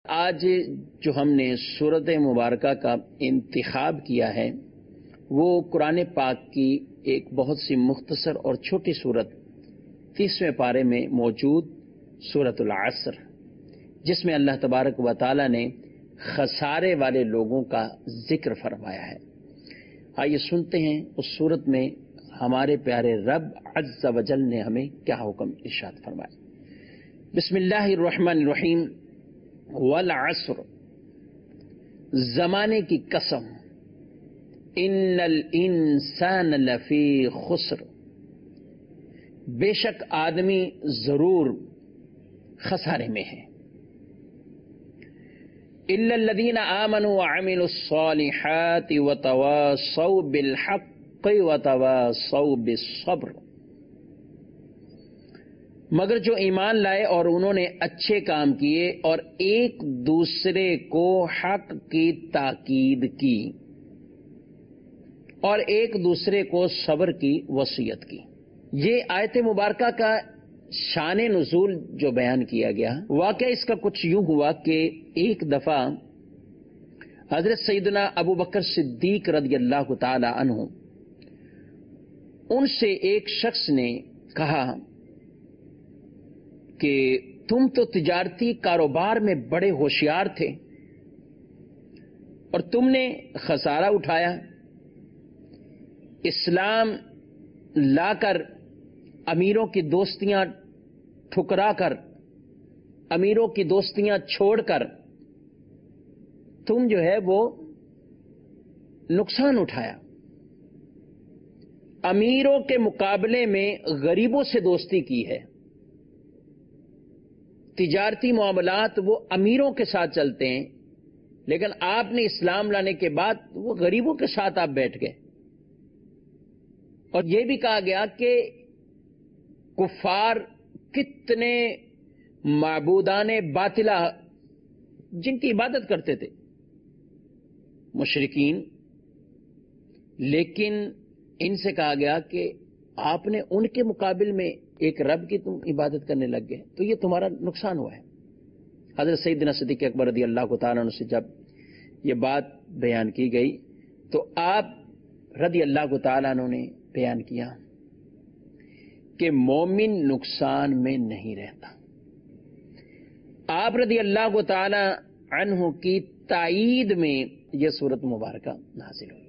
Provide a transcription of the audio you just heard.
آج جو ہم نے سورت مبارکہ کا انتخاب کیا ہے وہ قرآن پاک کی ایک بہت سی مختصر اور چھوٹی سورت 30ویں پارے میں موجود سورۃ العصر، جس میں اللہ تبارک و تعالی نے خسارے والے لوگوں کا ذکر فرمایا ہے۔ آئیے سنتے ہیں اس سورت میں ہمارے پیارے رب عز و جل نے ہمیں کیا حکم ارشاد فرمایا۔ بسم اللہ الرحمن الرحیم۔ والعصر، زمانے کی قسم، ان الانسان لفی خسر، بے شک آدمی ضرور خسارے میں ہے، الا الذین آمنوا وعملوا الصالحات وتواصوا بالحق وتواصوا بالصبر، مگر جو ایمان لائے اور انہوں نے اچھے کام کیے اور ایک دوسرے کو حق کی تاکید کی اور ایک دوسرے کو صبر کی وصیت کی۔ یہ آیت مبارکہ کا شان نزول جو بیان کیا گیا، واقعہ اس کا کچھ یوں ہوا کہ ایک دفعہ حضرت سیدنا ابو بکر صدیق رضی اللہ تعالی عنہ، ان سے ایک شخص نے کہا کہ تم تو تجارتی کاروبار میں بڑے ہوشیار تھے اور تم نے خسارہ اٹھایا، اسلام لا کر امیروں کی دوستیاں ٹھکرا کر، امیروں کی دوستیاں چھوڑ کر تم جو ہے وہ نقصان اٹھایا، امیروں کے مقابلے میں غریبوں سے دوستی کی ہے۔ تجارتی معاملات وہ امیروں کے ساتھ چلتے ہیں، لیکن آپ نے اسلام لانے کے بعد وہ غریبوں کے ساتھ آپ بیٹھ گئے۔ اور یہ بھی کہا گیا کہ کفار کتنے معبودان باطلہ جن کی عبادت کرتے تھے، مشرکین، لیکن ان سے کہا گیا کہ آپ نے ان کے مقابل میں ایک رب کی تم عبادت کرنے لگ گئے، تو یہ تمہارا نقصان ہوا ہے۔ حضرت سیدنا صدیق اکبر رضی اللہ تعالیٰ عنہ سے جب یہ بات بیان کی گئی تو آپ رضی اللہ تعالیٰ عنہ نے بیان کیا کہ مومن نقصان میں نہیں رہتا۔ آپ رضی اللہ تعالیٰ عنہ کی تائید میں یہ سورت مبارکہ نازل ہوئی۔